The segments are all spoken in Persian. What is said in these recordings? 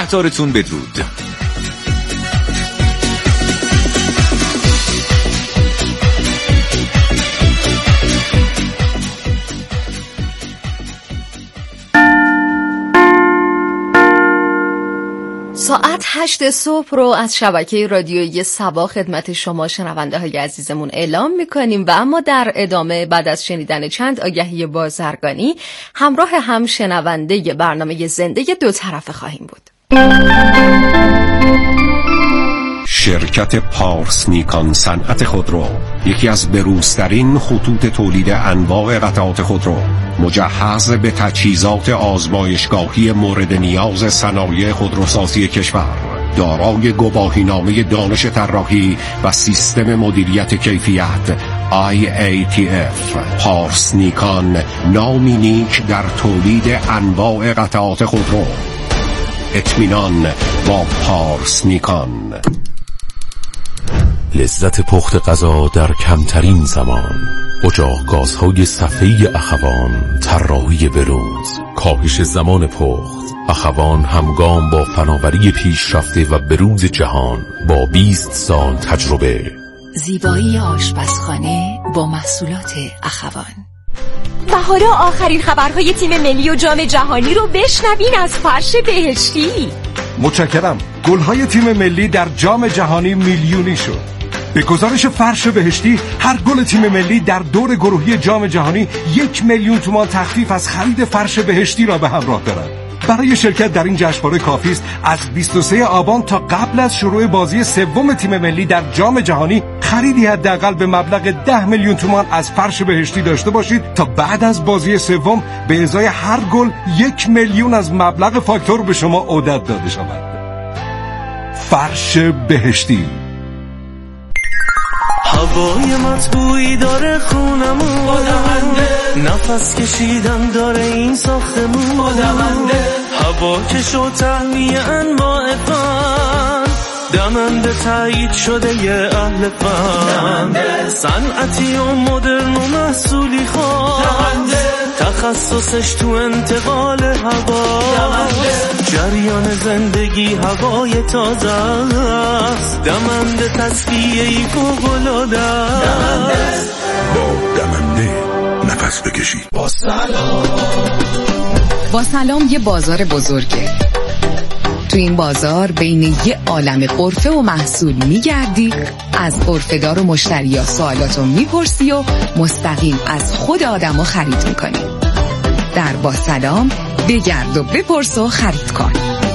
نگهدارتون بدرود. ساعت 8 صبح رو از شبکه رادیویی سبا خدمت شما شنونده های عزیزمون اعلام میکنیم و اما در ادامه بعد از شنیدن چند آگهی بازرگانی همراه هم شنونده برنامه زنده دو طرفه خواهیم بود. شرکت پارس نیکان صنعت خودرو، یکی از بروزترین خطوط تولید انواع قطعات خودرو، مجهز به تجهیزات آزمایشگاهی مورد نیاز صنایع خودروسازی کشور، دارای گواهینامه دانش طراحی و سیستم مدیریت کیفیت IATF. پارس نیکان، نامی نیک در تولید انواع قطعات خودرو. اطمینان با پارس نیکان. لذت پخت غذا در کمترین زمان، اجاق گازهای صفحه اخوان، طراحی برنز، کاهش زمان پخت. اخوان همگام با فناوری پیشرفته و بروز جهان با 20 سال تجربه. زیبایی آشپزخانه با محصولات اخوان. و حالا آخرین خبرهای تیم ملی و جام جهانی رو بشنوین از فرش بهشتی. متشکرم. گل‌های تیم ملی در جام جهانی میلیونی شد. به گزارش فرش بهشتی، هر گل تیم ملی در دور گروهی جام جهانی 1 میلیون تومان تخفیف از خرید فرش بهشتی را به همراه دارد. برای شرکت در این جشنواره کافی است از 23 آبان تا قبل از شروع بازی سوم تیم ملی در جام جهانی خریدی حداقل به مبلغ 10 میلیون تومان از فرش بهشتی داشته باشید تا بعد از بازی سوم به ازای هر گل 1 میلیون از مبلغ فاکتور به شما عدت داده شود. فرش بهشتی. هوای مطبوعی داره خونمون، نفس کشیدن داره این ساختمون، هوا کش و تهویه انواع فن، دمنده تایید شده یه اهل فن، صنعتی و مدرن و محصولی خواه، تخصصش تو انتقال هوا، جریان زندگی هوای تازه است، دمنده تصفیه‌ای فوق‌العاده است. با دمنده نفس بکشید. با سلام یه بازار بزرگه. تو این بازار بین یه عالم قرفه و محصول میگردی، از قرفه‌دار و مشتریا سوالاتو میپرسی و مستقیم از خود آدمو خرید میکنی. در با سلام بگرد و بپرس و خرید کن.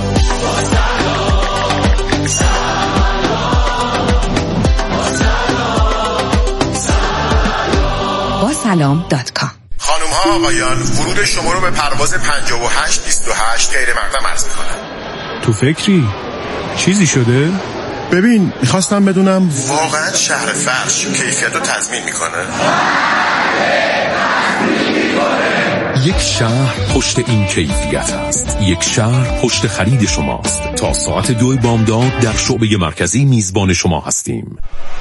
basalam.com. خانم ها آقایان، ورود شما رو به پرواز 5828 غیر مقدم عرض می‌کنم. تو فکری؟ چیزی شده؟ ببین، میخواستم بدونم واقعا شهر فرش کیفیت رو تضمین میکنه؟ یک شهر پشت این کیفیت است. یک شهر پشت خرید شماست. تا ساعت 2 بامداد در شعبه مرکزی میزبان شما هستیم.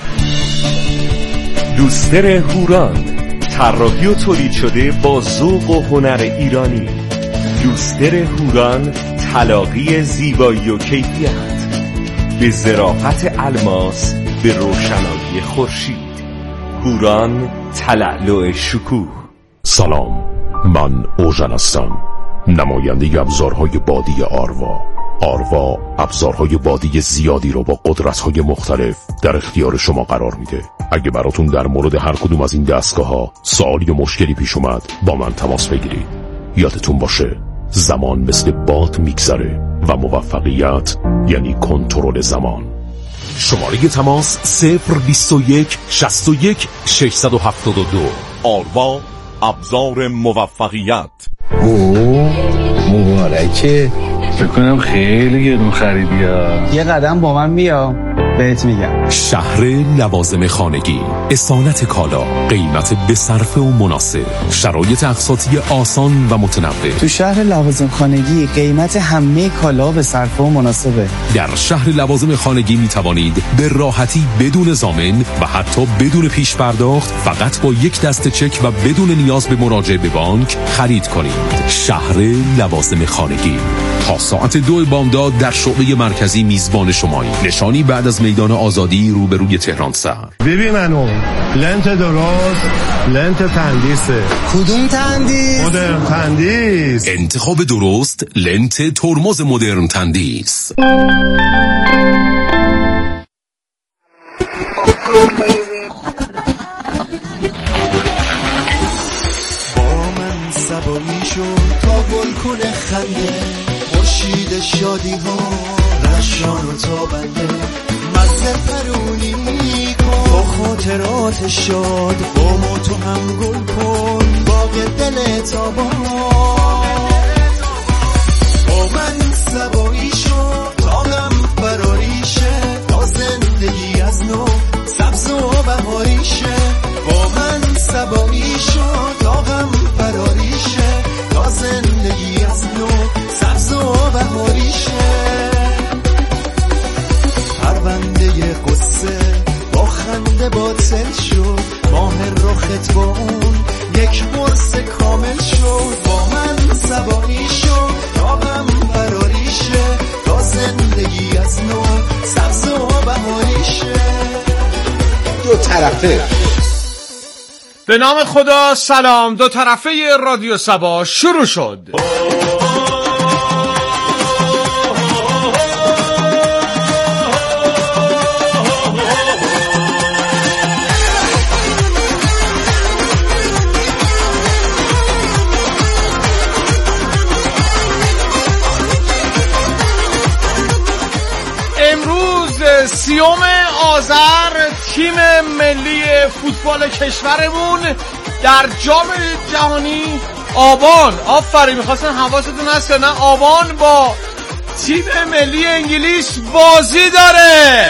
لوستر هوران، طراحی و تولید شده با ذوق و هنر ایرانی. لوستر هوران، تلاقی زیبایی و کیفیت به ظرافت الماس، به روشنایی خورشید. هوران، تلألؤ شکوه. سلام، من اوژن هستم، نماینده ابزارهای بادی آروا. آروا ابزارهای بادی زیادی رو با قدرت‌های مختلف در اختیار شما قرار میده. اگه براتون در مورد هر کدوم از این دستگاه‌ها سوالی و مشکلی پیش اومد، با من تماس بگیرید. یادتون باشه زمان مثل باد میگذره و موفقیت یعنی کنترل زمان. شماره تماس 021 61 672. آروا، ابزار موفقیت. مبارکه. فکر کنم خیلی گرون خریدی ها. یه قدم با من بیا بهت میگم. شهر لوازم خانگی، اصالت کالا، قیمت به صرفه و مناسب، شرایط اقساطی آسان و متنوع. تو شهر لوازم خانگی قیمت همه کالا به صرفه و مناسبه. در شهر لوازم خانگی می توانید به راحتی بدون ضامن و حتی بدون پیش پرداخت فقط با یک دسته چک و بدون نیاز به مراجعه به بانک خرید کنید. شهر لوازم خانگی. تا ساعت 2 بامداد در شعبه مرکزی میزبان شماییم. نشانی بعد از میدان آزادی روبروی تهران سر. ببین منو لنت درست، لنت تندیسه. کدوم تندیس؟ مدرن تندیس. انتخاب درست لنت ترمز مدرن تندیس. سبایی شد تا گل کنه خنده خورشید شادی ها رشان و تابنده مزه پرونی کن با خاطرات شاد با ما تو هم گل کن باغ دل تابان با من سبایی شد تا غم فراریشه تا زندگی از نو سبز و بهاریشه با من سبایی شد تا غم فراریشه تا زندگی از نو سبز و بهاریشه پرونده قصه با خنده باطل شد ماه رخت با اون یک قرص کامل شد با من سبایی شد تا غم فراریشه تا زندگی از نو سبز و بهاریشه دو طرفه. به نام خدا. سلام. دو طرفه رادیو سبا شروع شد. امروز 30 آذر تیم ملی فوتبال کشورمون در جام جهانی آبان، آفرین، میخواستن حواستون هست یا نه، آبان با تیم ملی انگلیس بازی داره.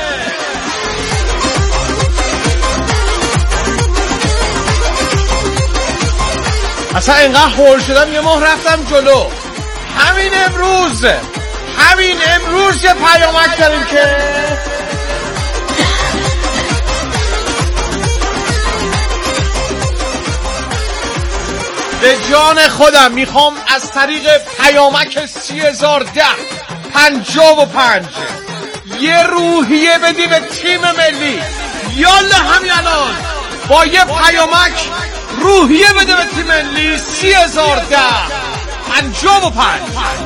اصلا اینقدر هول شدم یه ماه رفتم جلو. همین امروز یه پیامک داریم که به جان خودم میخوام از طریق پیامک 301055 یه روحیه بدی به تیم ملی. یالا همین الان با یه پیامک روحیه بده به تیم ملی. 301055.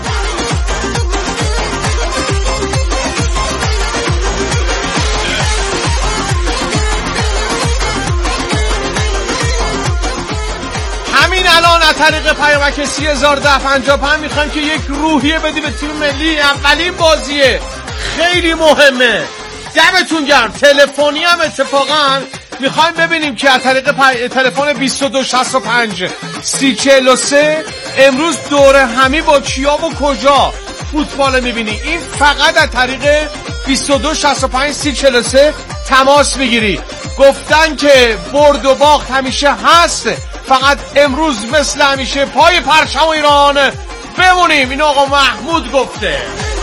همین الان از طریق پیامک 301055 میخوایم که یک روحیه بدی به تیم ملی. اولین بازیه، خیلی مهمه. دمتون گرم. تلفنی هم اتفاقا میخوایم ببینیم که از طریق تلفن 2265 3043 امروز دوره همی با کیا و کجا فوتبال میبینی. این فقط از طریق 2265 3043 تماس میگیری. گفتن که برد و باخت همیشه هست، فقط امروز مثل همیشه پای پرچم ایران بمونیم. این آقا محمود گفته.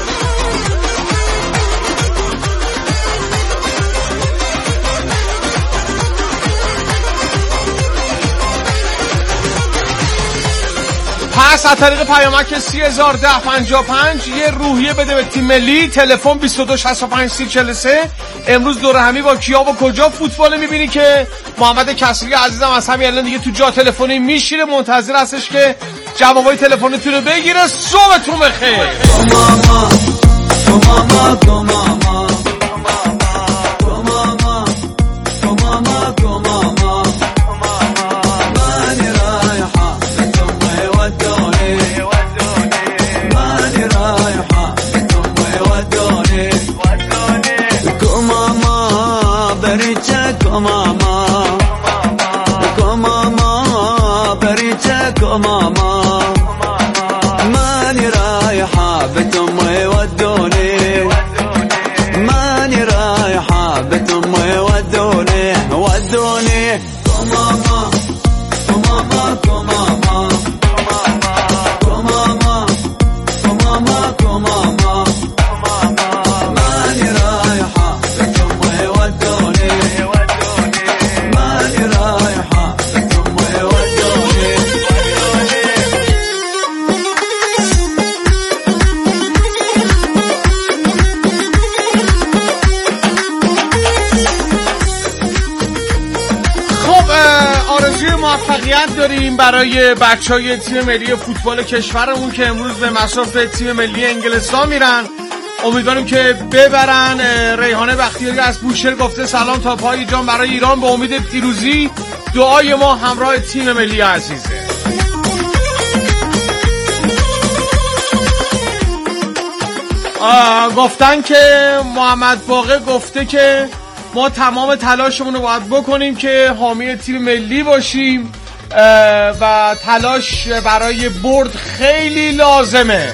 پس از طریق پیامک 301055 یه روحیه بده به تیم ملی. تلفن 2265 3043. امروز دوره همی با کیا و کجا فوتبال میبینی که محمد کسری عزیزم از همین الان دیگه تو جا تلفنی میشینه منتظر هستش که جوابای تلفنتون رو بگیره. صبحتون بخیر. ماني رايحة بيت أمي موفقیت داریم برای بچهای تیم ملی فوتبال کشورمون که امروز به مصاف تیم ملی انگلستان میرن. امیدواریم که ببرن. ریحانه بختیاری از بوشهر گفته سلام تا پای جان برای ایران به امید پیروزی. دعای ما همراه تیم ملی عزیزه. گفتن که محمد باقر گفته که ما تمام تلاشمون رو باید بکنیم که حامی تیم ملی باشیم و تلاش برای برد خیلی لازمه.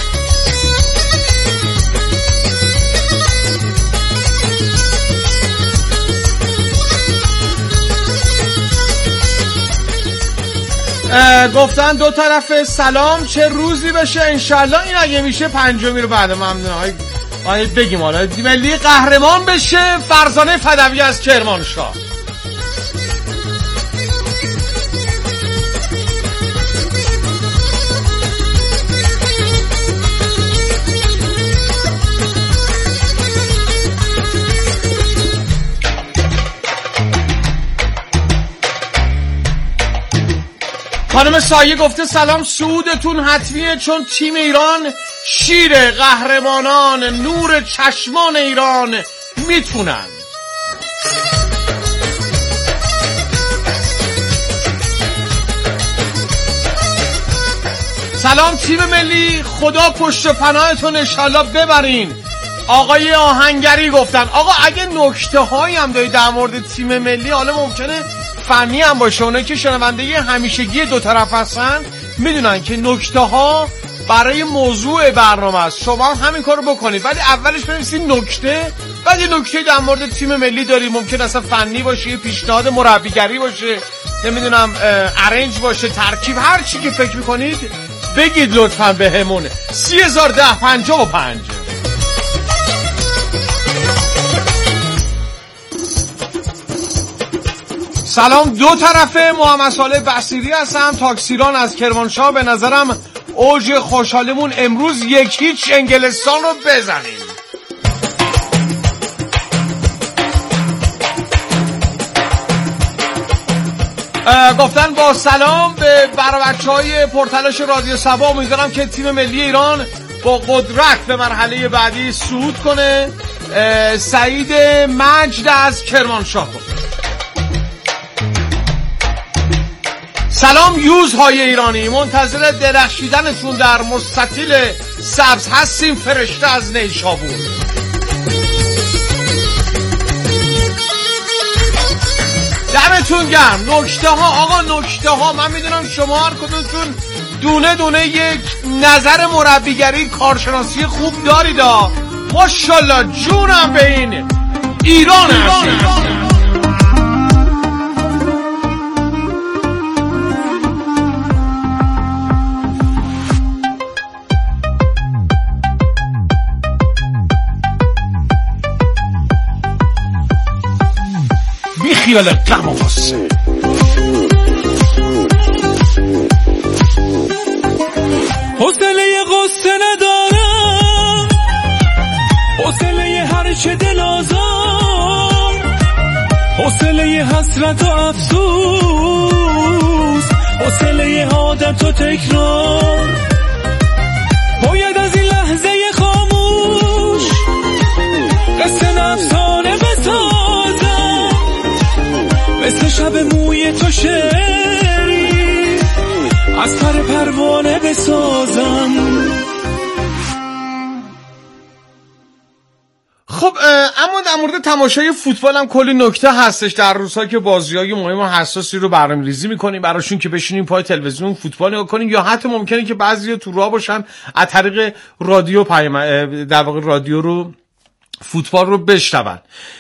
گفتن دو طرف سلام چه روزی بشه انشالله. این اگه میشه پنجمی رو بعد ممنون بگیم حالا ملی قهرمان بشه. فرزانه فدوی از کرمانشاه. خانم سایه گفته سلام سعودتون حتمیه چون تیم ایران شیر قهرمانان نور چشمان ایران میتونن. سلام تیم ملی خدا پشت و پناهتون انشالله ببرین. آقای آهنگری گفتن آقا اگه نکته هایی هم دارید در مورد تیم ملی حالا ممکنه فنی هم باشه، اونایی که شنونده همیشگی دو طرف هستن میدونن که نکته ها برای موضوع برنامه است. شما هم همین کارو بکنید ولی اولش بنویسید نکته، بعد یه نکته در مورد تیم ملی دارید ممکن اصلا فنی باشه، پیشنهاد مربیگری باشه، نمیدونم ارنج باشه، ترکیب، هر چی که فکر میکنید بگید لطفاً بهمون. 301055. سلام دو طرفه محمد صالح بصیری هستم تاکسیران از کرمانشاه. به نظرم اوج خوشحالیمون امروز 1-0 انگلستان رو بزنیم. گفتن با سلام برای بچهای پرتلاش رادیو صبا امیدوارم که تیم ملی ایران با قدرت به مرحله بعدی صعود کنه. سعید مجد از کرمانشاه. سلام یوزهای ایرانی منتظر درخشیدنتون در مستطیل سبز هستیم. فرشته از نیشابور. دمتون گرم. نکته ها آقا نکته ها من میدونم شما هر کدومتون دونه دونه یک نظر مربیگری کارشناسی خوب دارید. ماشاءالله جونم به این ایران هستید. خیال غم و غصه حوصله غصه ندارم، حوصله هر چه دل آزار، حوصله حسرت و افسوس، حوصله عادت و تکرار. باید از این لحظه خاموش قصه نفسانه بسازم، مثل شب موی تو شعری از پر پروانه بسازم. خب اما در مورد تماشای فوتبال هم کلی نکته هستش. در روزها که بازی‌های مهم و حساسی رو برنامه‌ریزی می‌کنیم براشون که بشینیم پای تلویزیون فوتبال نگاه کنیم، یا حتی ممکنه که بعضیا تو راه باشن از طریق رادیو در واقع رادیو رو فوتبال رو بشنون.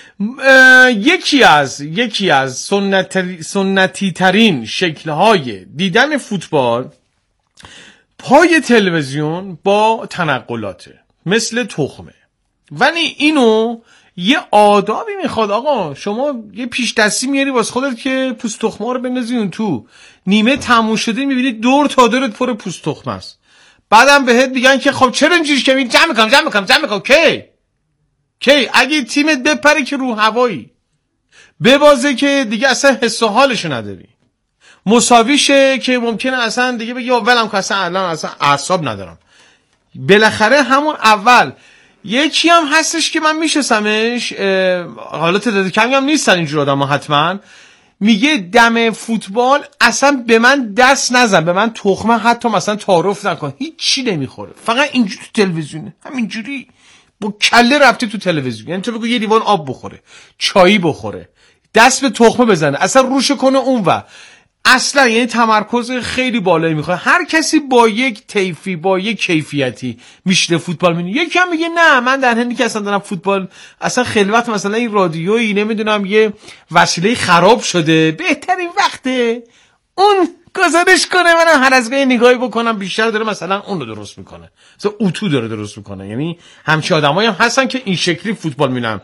یکی از سنتی ترین شکل‌های دیدن فوتبال پای تلویزیون با تنقلاته مثل تخمه. ولی اینو یه آدابی میخواد. آقا شما یه پیش دستی میاری واسه خودت که پوست تخمه رو بندازی اون تو، نیمه تموم شده میبینی دور تا دورت پر پوست تخمه است. بعدم بهت میگن که خب چرا اینجوری که جمع میکنم کی اگه تیمت بپره که رو هوایی ببازه که دیگه اصلا حس و حالشو نداری. مساویشه که ممکنه اصلا دیگه بگی ولم که الان اصلا اعصاب ندارم. بالاخره همون اول یکی هم هستش که من میشناسمش، حالا تعداد کمی هم نیستن اینجور آدما حتما، میگه دم فوتبال اصلا به من دست نزن، به من تخمه حتی مثلا تعارف نکن، هیچ چی نمیخوره، فقط اینجوری تو تلویزیونه، همینجوری با کله رفته تو تلویزیون. یعنی تو بگو یه لیوان آب بخوره، چایی بخوره، دست به تخمه بزنه، اصلا روش کنه اونور، اصلا یعنی تمرکز خیلی بالایی میخواد. هر کسی با یک طیفی، با یک کیفیتی میشه فوتبال میبینه. یکی هم میگه نه من در حدی که اصلا دارم فوتبال اصلا خیلی وقت مثلا این رادیویی نمیدونم یه وسیله خراب شده، بهترین وقته اون گزارش کنه، من هر از گاهی نگاهی بکنم بیشتر داره مثلا اون رو درست میکنه، مثلا اتو داره درست میکنه. یعنی همچین آدمایی هم هستن که این شکلی فوتبال میبینن،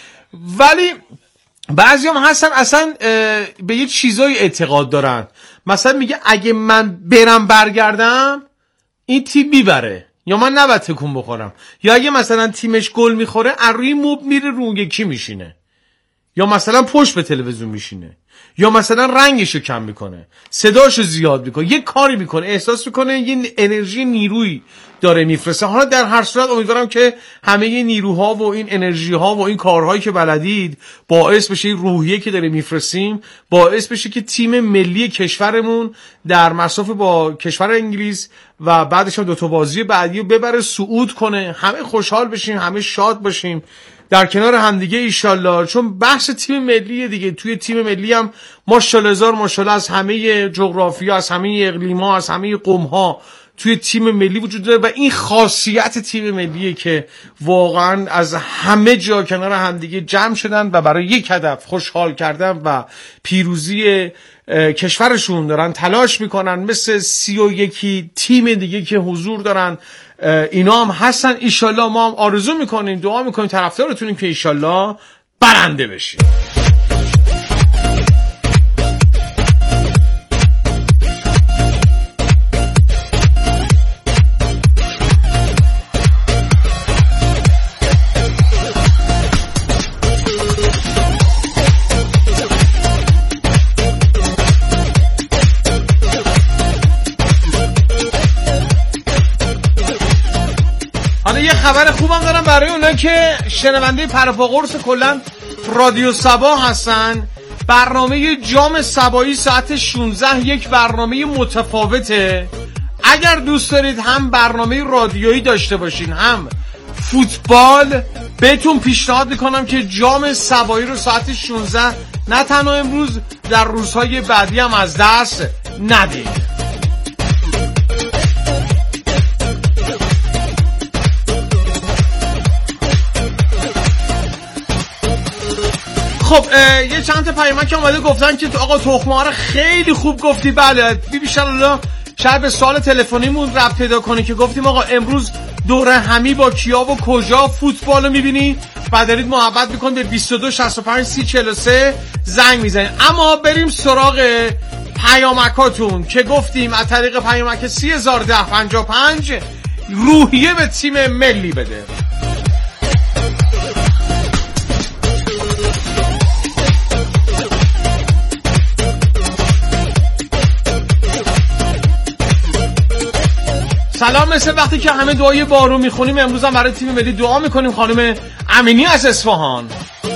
ولی بعضی هم هستن اصلا به یه چیزای اعتقاد دارن، مثلا میگه اگه من برم برگردم این تیم میبره، یا من نباید تکون بخورم، یا اگه مثلا تیمش گل میخوره از روی موب میره رو اون یکی میشینه، یا مثلا پشت به تلویزیون میشینه، یا مثلا رنگشو کم میکنه، صداشو زیاد میکنه، یه کاری میکنه، احساس میکنه یه انرژی نیرویی داره میفرسته. حالا در هر صورت امیدوارم که همه این نیروها و این انرژی ها و این کارهایی که بلدید باعث بشه، این روحیه که داره میفرستیم باعث بشه که تیم ملی کشورمون در مصاف با کشور انگلیس و بعدش هم 2 بازی بعدی رو ببره صعود کنه، همه خوشحال بشیم، همه شاد باشیم در کنار همدیگه ایشالله. چون بحث تیم ملی دیگه، توی تیم ملی هم ماشاءالله هزار ماشاءالله از همه جغرافیا، از همه اقلیم‌ها، از همه قوم‌ها توی تیم ملی وجود داره و این خاصیت تیم ملیه که واقعا از همه جا کنار همدیگه جمع شدن و برای یک هدف خوشحال کردن و پیروزی کشورشون دارن تلاش میکنن، مثل 31 تیم دیگه که حضور دارن اینا هم هستن. ایشالله ما هم آرزو میکنیم، دعا میکنیم، طرفدارتونیم که ایشالله برنده بشیم. خبر خوبم دارم برای اونایی که شنونده پرپا قرص کلن رادیو صبا هستن. برنامه جام صبایی ساعت 16 یک برنامه متفاوته. اگر دوست دارید هم برنامه رادیویی داشته باشین هم فوتبال، بهتون پیشنهاد میکنم که جام صبایی رو ساعت 16 نه تنها امروز، در روزهای بعدی هم از دست ندید. خب یه چند تا پیامک اومده گفتن که آقا تخمه ها رو خیلی خوب گفتی. بله بی‌الله شاید به سوال تلفنیمون ربط پیدا کنی که گفتیم آقا امروز دوره همی با کیا و کجا فوتبال رو میبینی و دارید محبت میکنید به 22 65 30 43 زنگ میزنید. اما بریم سراغ پیامکاتون که گفتیم از طریق پیامک 301055 روحیه به تیم ملی بده. سلام، مثل وقتی که همه دعای بارون میخونیم امروز هم برای تیم ملی دعا میکنیم. خانم امینی از اصفهان.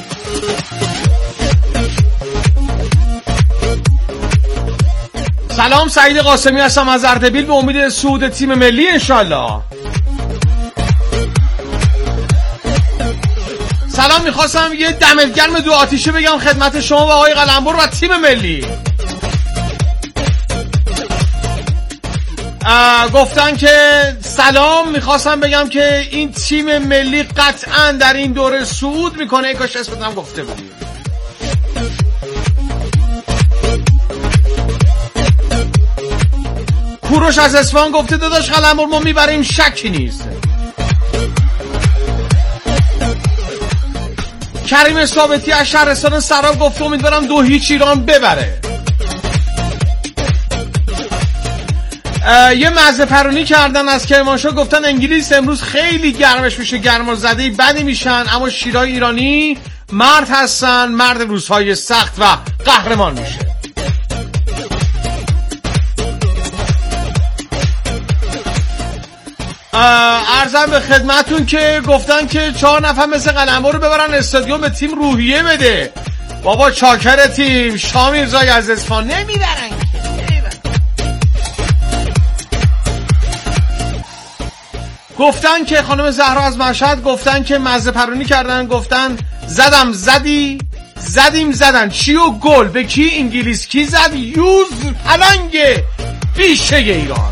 سلام، سعید قاسمی هستم از اردبیل، به امید صعود تیم ملی انشالله. سلام، میخواستم یه دمت گرم دو آتیشه بگم خدمت شما و آقای قلمبر و تیم ملی. گفتن که سلام، میخواستم بگم که این تیم ملی قطعا در این دوره صعود میکنه. کاش اسمتم گفته بودیم. کوروش از اصفهان گفته داداش قلمبر ما میبریم، شکی نیست. کریم ثابتی از شهرستان سراب گفته امیدوارم 2-0 ایران ببره. یه مزه پرونی کردن از کرمانشاه، گفتن انگلیس امروز خیلی گرمش میشه، گرمازده بدی میشن، اما شیرای ایرانی مرد هستن، مرد روزهای سخت و قهرمان میشه. عرضم به خدمتون که گفتن که 4 نفر مثل قلمرو رو ببرن استادیوم به تیم روحیه بده. بابا چاکر تیم شامی رضایی از اصفهان نمیبرن. گفتن که خانم زهرا از مشهد گفتن که مزه پرونی کردن، گفتن زدم زدی زدیم زدن چی و گل به کی؟ انگلیس کی زد؟ یوز پلنگ بیشه ایران.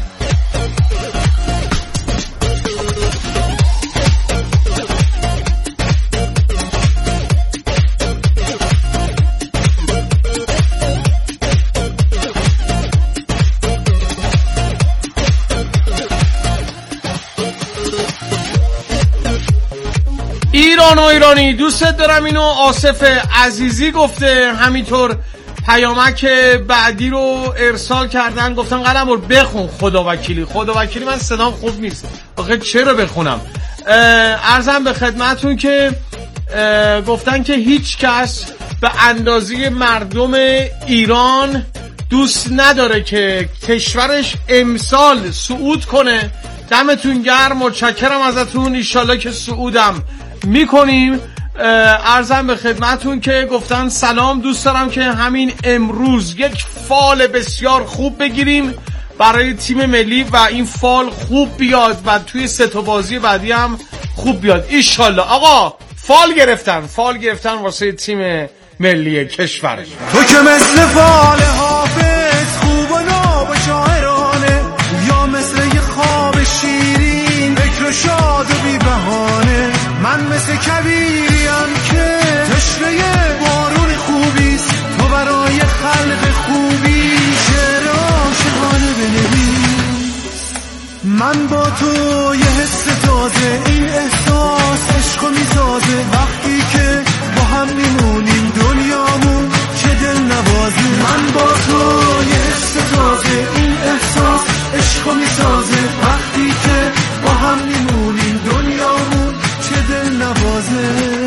ایران و ایرانی دوستت دارم اینو آصف عزیزی گفته. همینطور پیامک بعدی رو ارسال کردن، گفتن قلمرو بخون خدا وکیلی من صدام خوب نیست آخه چرا بخونم. عرضم به خدمتون که گفتن که هیچ کس به اندازه مردم ایران دوست نداره که کشورش امسال صعود کنه. دمتون گرم، متشکرم ازتون، ایشالله که صعودم میکنیم. عرضم به خدمتون که گفتن سلام، دوست دارم که همین امروز یک فال بسیار خوب بگیریم برای تیم ملی و این فال خوب بیاد و توی 3 تا بازی بعدی هم خوب بیاد ایشالله. آقا فال گرفتن واسه تیم ملی کشورش. تو که مثل فال حافظ خوب و ناب و شاعرانه، یا مثل یه خواب شیرین فکر و شاد و بی بهانه. من مثل کبیریم که تشنه بارون خوبیست، تو برای خلق خوبی شعر عاشقانه بنویس. من با تو یه حس تازه، این احساس عشقو میسازه. وقتی که با هم میمونیم دنیامون چه دل نوازه. من با تو یه حس تازه، این احساس عشقو میسازه. وقتی که با هم میمونیم دنیامون چه دل نوازه.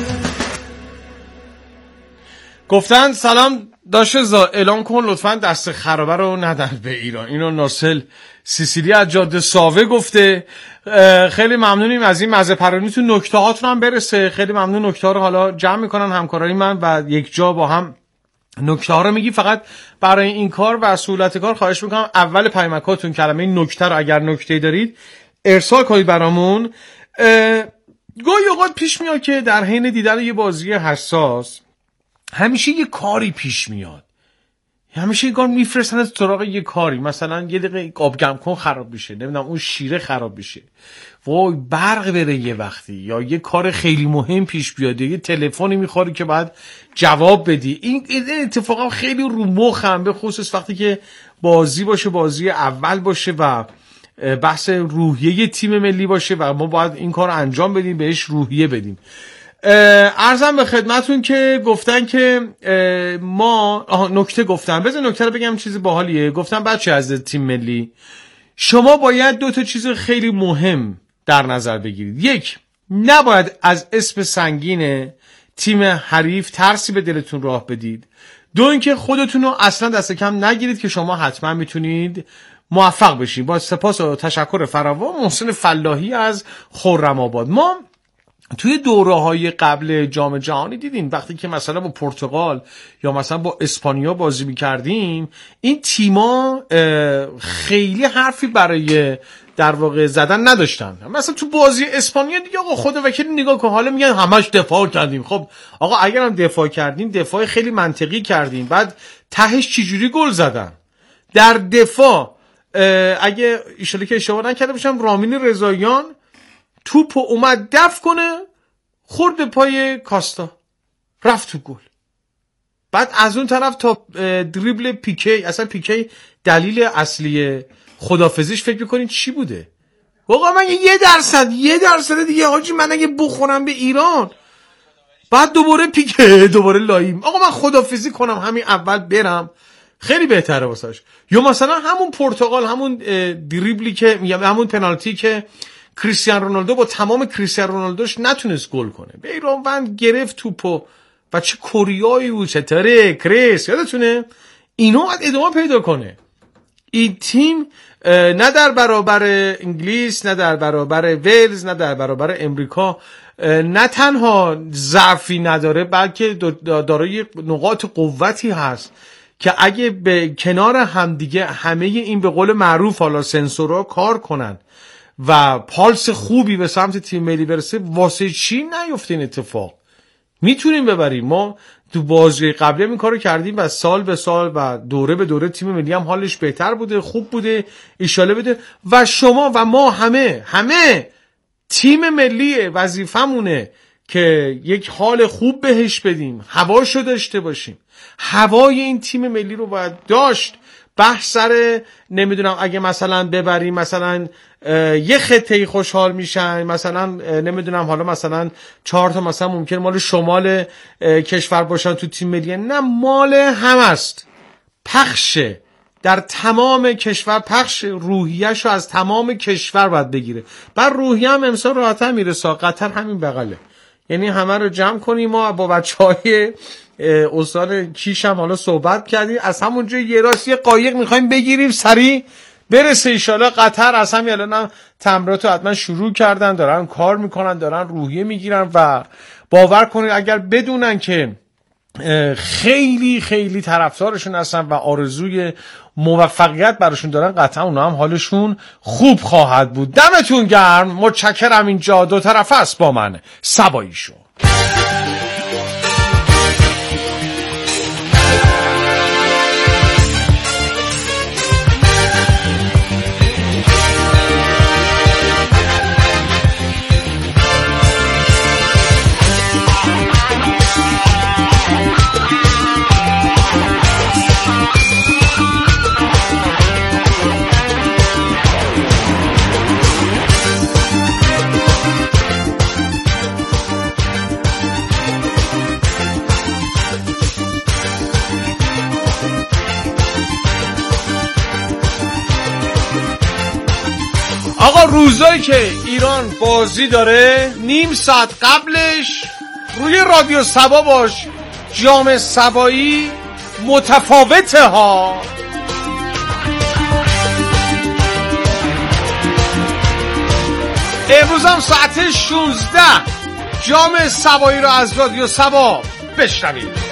گفتن سلام داشتزا اعلام کن لطفاً دست خرابه رو ندن به ایران. اینو ناسل سیسیلی از جاده ساوه گفته. خیلی ممنونیم از این مزه پرونیتون، نکته هاتون هم برسه. خیلی ممنون، نکته ها رو حالا جمع میکنن همکارای من و یک جا با هم نکته ها رو میگی. فقط برای این کار و سهولت کار خواهش میکنم اول پیامکاتون کلمه نکته رو اگر نکته دارید ارسال کنید برامون. گاهی اوقات پیش میاد که در حین دیدن یه بازی حساس همیشه یه کاری پیش میاد، همیشه یه کار میفرستن سراغ یه کاری، مثلا یه دقیقه آب گرم کن خراب بشه، نمیدونم اون شیره خراب بشه، وای برق بره یه وقتی، یا یه کار خیلی مهم پیش بیاد، یه تلفنی میخوری که بعد جواب بدی. این اتفاقا خیلی رو مخم، به خصوص وقتی که بازی باشه، بازی اول باشه و بحث روحیه تیم ملی باشه و ما باید این کار انجام بدیم، بهش روحیه بدیم. عرضم به خدمتون که گفتن که ما نکته گفتن، بذار نکته رو بگم، چیز باحالیه. گفتن بچه از تیم ملی شما باید 2 تا چیز خیلی مهم در نظر بگیرید. یک، نباید از اسم سنگین تیم حریف ترسی به دلتون راه بدید. 2، اینکه خودتون رو اصلا دست کم نگیرید که شما حتما میتونید موفق بشید. با سپاس و تشکر فراوان، محسن فلاحی از خرم‌آباد. ما توی دوره‌های قبل جام جهانی دیدیم وقتی که مثلا با پرتغال یا مثلا با اسپانیا بازی می‌کردیم، این تیما خیلی حرفی برای در واقع زدن نداشتن. مثلا تو بازی اسپانیا دیگه آقا خود وکیل نگاه کن، حالا میگن همش دفاع کردیم. خب آقا اگرم دفاع کردیم، دفاع خیلی منطقی کردیم، بعد تهش چجوری گل زدن در دفاع؟ اگه ایشالا که اشتباه نکرده باشم، رامین رضاییان توپ اومد دفع کنه، خورد پای کاستا، رفت تو گل. بعد از اون طرف تا دریبل پیکی، اصلا پیکی دلیل اصلی خدافزیش فکر میکنید چی بوده؟ آقا من 1% دیگه حاجی من اگه بخورم به ایران، بعد دوباره پیکه، دوباره لایم، آقا من خدافزی کنم همین اول برم، خیلی بهتره واسش. یا مثلا همون پرتغال، همون دریبلی که میگم، همون پنالتی که کریستیانو رونالدو با تمام کریستیانو رونالدوش نتونست گل کنه، به ایران وند گرفت توپو و چه کوریایی بود، چطوره کریس، یادتونه؟ اینو باید ادامه پیدا کنه. این تیم نه در برابر انگلیس، نه در برابر ولز، نه در برابر امریکا نه تنها ضعفی نداره بلکه دارای نقاط قوتی هست که اگه به کنار همدیگه همه این به قول معروف حالا سنسورها کار کنن و پالس خوبی به سمت تیم ملی برسه، واسه چی نیفته این اتفاق؟ میتونیم ببریم. ما تو بازی قبلی این کارو کردیم و سال به سال و دوره به دوره تیم ملی هم حالش بهتر بوده، خوب بوده، ایشاله بده. و شما و ما همه تیم ملی وظیفمونه که یک حال خوب بهش بدیم، هواشو داشته باشیم. هوای این تیم ملی رو باید داشت. بحث سر نمیدونم اگه مثلا ببریم مثلا یه خطه‌ای خوشحال میشن، مثلا نمیدونم حالا مثلا 4 تا مثلا ممکن مال شمال کشور باشن تو تیم ملی، نه، مال هم است. پخشه در تمام کشور، پخش روحیه‌شو از تمام کشور باید بگیره. بعد روحیه هم امسال راحت‌تر میرسه. قطر همین بغله، یعنی همه رو جمع کنیم. ما با بچهای استاد کیش هم حالا صحبت کردیم، از همونجا یه راست یه قایق میخوایم بگیریم سریع برسه ایشالا قطر. از همین الان تمرینات رو حتما شروع کردن، دارن کار میکنن، دارن روحیه میگیرن و باور کنید اگر بدونن که خیلی خیلی طرفدارشون هستن و آرزوی موفقیت براشون دارن، قطعا اونا هم حالشون خوب خواهد بود. دمتون گرم، متشکرم. اینجا دو طرفه است با من سبایی شو. آقا روزایی که ایران بازی داره نیم ساعت قبلش روی رادیو سبا باش، جام سبایی متفاوته ها. امروز هم ساعت 16 جام سبایی رو از رادیو سبا بشنوید.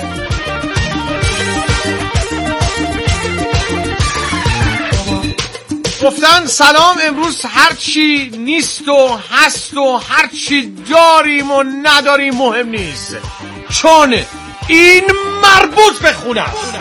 گفتن سلام، امروز هرچی نیست و هست و هرچی داریم و نداریم مهم نیست، چون این مربوط به خونه است.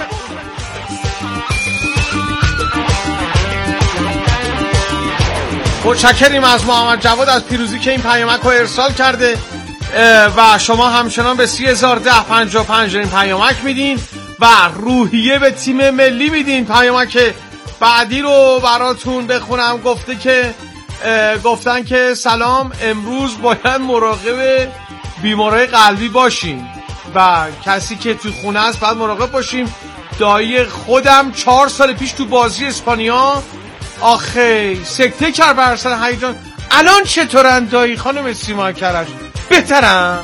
متشکریم از محمد جواد از پیروزی که این پیامک رو ارسال کرده و شما همچنان به 301055 این پیامک میدین و روحیه به تیم ملی میدین. پیامک بعدی رو براتون بخونم. گفتن که سلام، امروز باید مراقب بیماری قلبی باشیم و کسی که تو خونه است باید مراقب باشیم. دایی خودم 4 سال پیش تو بازی اسپانیا آخه سکته کرد بر اثر هیجان. الان چطورن دایی خانم سیما کرش؟ بهترن؟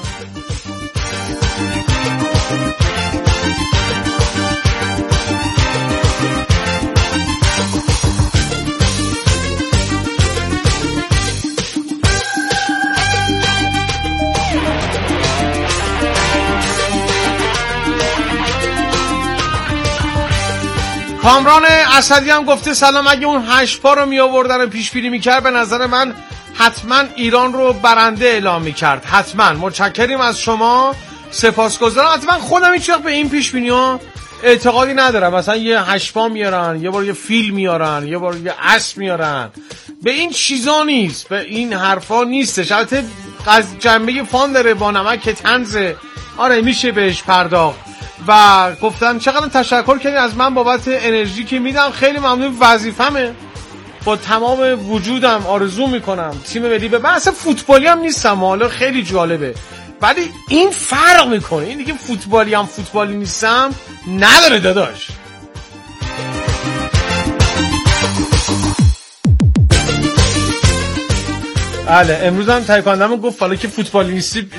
کامران اسدی هم گفته سلام، اگه اون 8 پا رو می آوردن و پیش بینی میکرد به نظر من حتما ایران رو برنده اعلام میکرد. حتما. متشکریم از شما، سپاسگزارم. حتما خودم هیچ وقت به این پیش بینی ها اعتقادی ندارم. مثلا یه 8 پا میارن، یه بار یه فیل میارن، یه بار یه اسب میارن، به این چیزا نیست، به این حرفا نیستش. البته جنبه فان داره با نمک طنزه، آره میشه بهش پرداخت. و گفتن چقدر تشکر کردین از من بابت انرژی که میدم، خیلی ممنون، وظیفمه، با تمام وجودم آرزو میکنم تیم ملی به بحث فوتبالی هم نیستم، حالا خیلی جالبه ولی این فرق میکنه. این دیگه فوتبالی هم فوتبالی نیستم نداره داداش. بله امروز هم تایکواندومو گفت حالا که فوتبالی نیستی